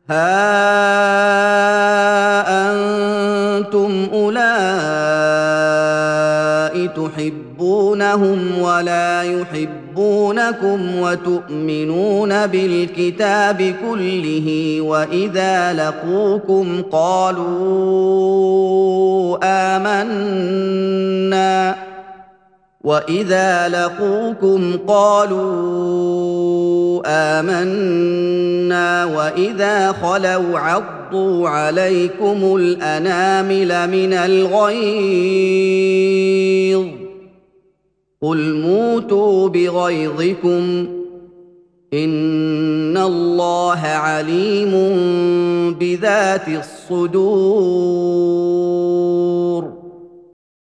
ها أنتم أولئك تحبونهم ولا يحبونكم وتؤمنون بالكتاب كله وإذا لقوكم قالوا آمنا وإذا خلوا عضوا عليكم الأنامل من الغيظ قل موتوا بغيظكم إن الله عليم بذات الصدور